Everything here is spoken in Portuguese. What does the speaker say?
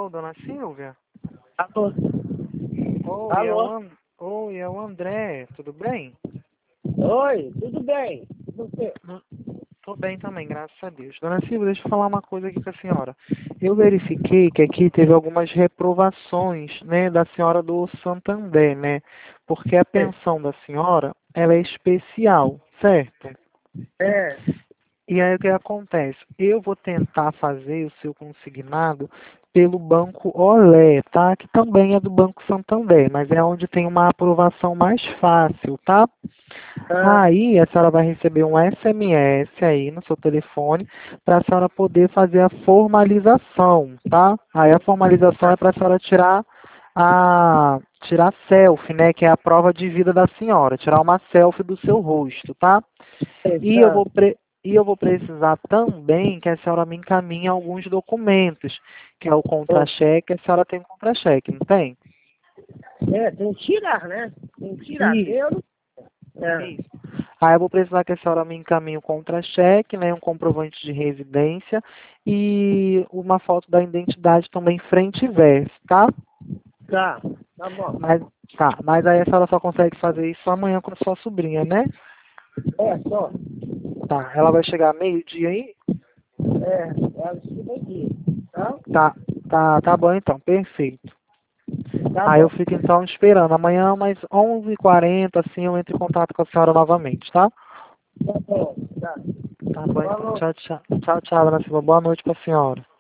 Alô, dona Silvia? Alô? Oi, Alô? Oi, é o André, tudo bem? Oi, tudo bem? E você? Tô bem também, graças a Deus. Dona Silvia, deixa eu falar uma coisa aqui com a senhora. Eu verifiquei que aqui teve algumas reprovações, né, da senhora do Santander, né? Porque a pensão da senhora, ela é especial, certo? É, E aí o que acontece? Eu vou tentar fazer o seu consignado pelo Banco Olé, tá? Que também é do Banco Santander, mas é onde tem uma aprovação mais fácil, tá? Aí a senhora vai receber um SMS aí no seu telefone para a senhora poder fazer a formalização, tá? Aí a formalização é para a senhora tirar selfie, né? Que é a prova de vida da senhora, tirar uma selfie do seu rosto, tá? E eu tá. vou, e eu vou precisar também que a senhora me encaminhe alguns documentos, que é o contra-cheque. A senhora tem contra-cheque, não tem? Tem que tirar, né? Tem que tirar. Isso, Eu não... isso. Aí eu vou precisar que a senhora me encaminhe o contra-cheque, né, um comprovante de residência e uma foto da identidade também frente e verso, tá? Tá bom. Mas, tá, mas aí a senhora só consegue fazer isso amanhã com a sua sobrinha, né? Só. Tá, ela vai chegar meio-dia aí? Ela estuda aqui. Tá? Tá bom então, perfeito. Tá Aí eu bom. fico então esperando. Amanhã, mais 11h40, assim, eu entro em contato com a senhora novamente, tá? Tá bom. Tá. Tá bom então. Falou. Tchau, tchau. Tchau, tchau, dona Silva. Boa noite pra senhora.